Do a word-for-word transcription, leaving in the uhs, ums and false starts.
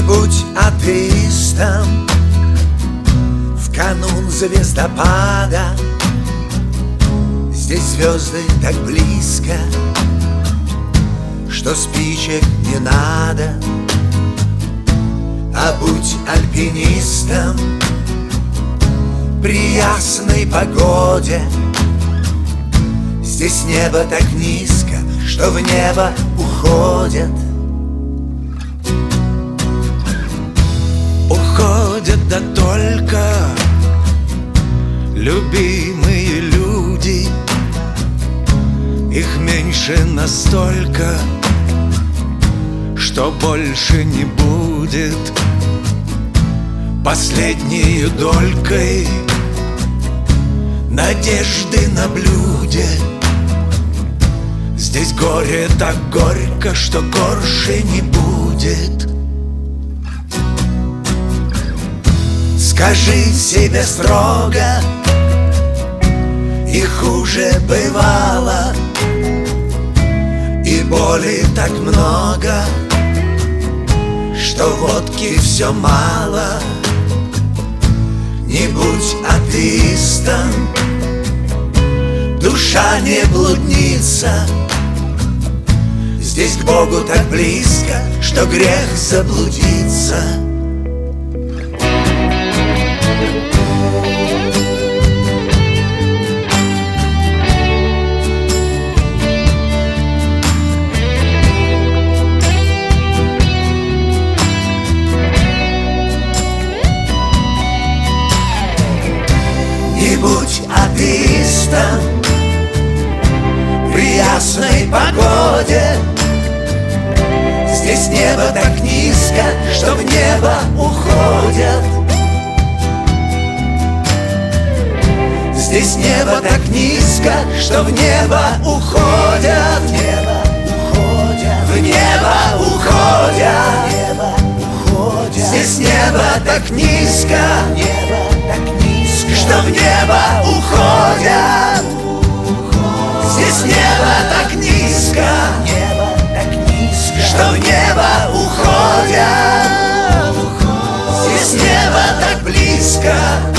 будь атеистом в канун звездопада. Здесь звезды так близко, что спичек не надо. А будь альпинистом при ясной погоде. Здесь небо так низко, что в небо уходят. Уходят, да только любимые люди. Их меньше настолько, что больше не будет. Последней долькой надежды на блюде. Здесь горе так горько, что горше не будет. Скажи себе строго, и хуже бывало, и боли так много, что водки все мало. Не будь атеистом, душа не блудница. Здесь к Богу так близко, что грех заблудиться. Не будь атеистом при ясной погоде. Здесь небо так низко, что в небо уходят. Здесь небо так низко, что в небо уходят. В небо уходят. В небо уходят. Небо уходят. Здесь небо так низко, небо так низко, что в небо уходят. Здесь небо так низко, небо так низко, что в небо уходят. Здесь небо так близко.